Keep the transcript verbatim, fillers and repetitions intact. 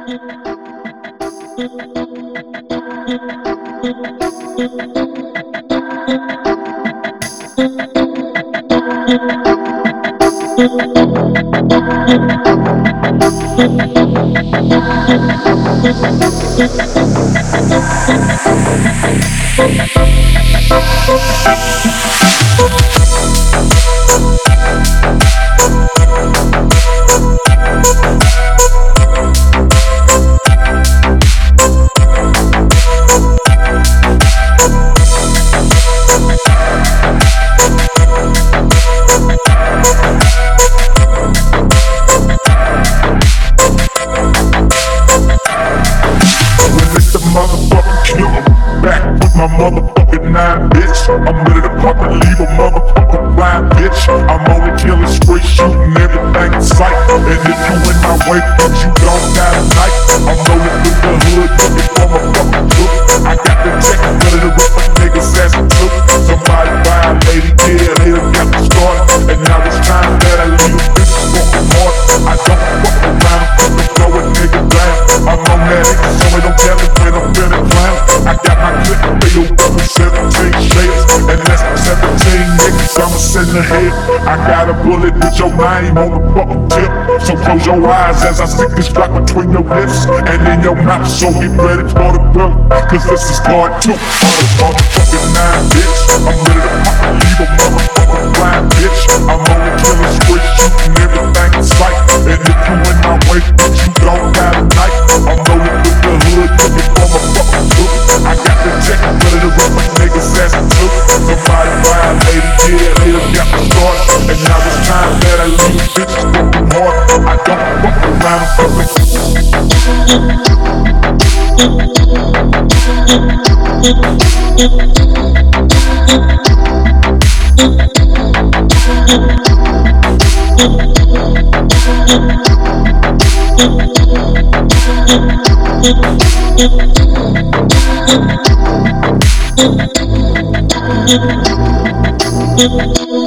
My motherfucking nine, bitch. I'm ready to pop and leave a motherfucking blind, bitch. I'm only killing straight, shooting everything in sight. And if you in my way, bitch, you don't die tonight. I'm rolling through the hood, looking for my fucking look. I got the check, ready to rip a nigga's ass and took. Somebody violated, yeah, they done got me started. And now it's time that I leave bitches fucking hard. I don't fuck around, fucking throw a nigga down. I'm on that nigga, so it don't tell me when I'm finna clown. I got my clip filled up with seventeen shades, and that's seventeen niggas I'ma send ahead. I got a bullet with your name on the fucking tip, so close your eyes as I stick this Glock between your lips and in your mouth. So get ready for the bill, cause this is part two. Motherfucking nine, bitch. I'm ready to pop and leave a motherfucking blind, bitch. I'm only killing straight, shooting everything in sight. And if you in my way, bitch, you don't die tonight. I'm rolling through the hood, looking for my fucking look. I got the check, ready to rip my niggas ass and took. Somebody violated, yeah, they done got me started. And now it's time that I leave bitches broken heart. I don't fuck around, fucking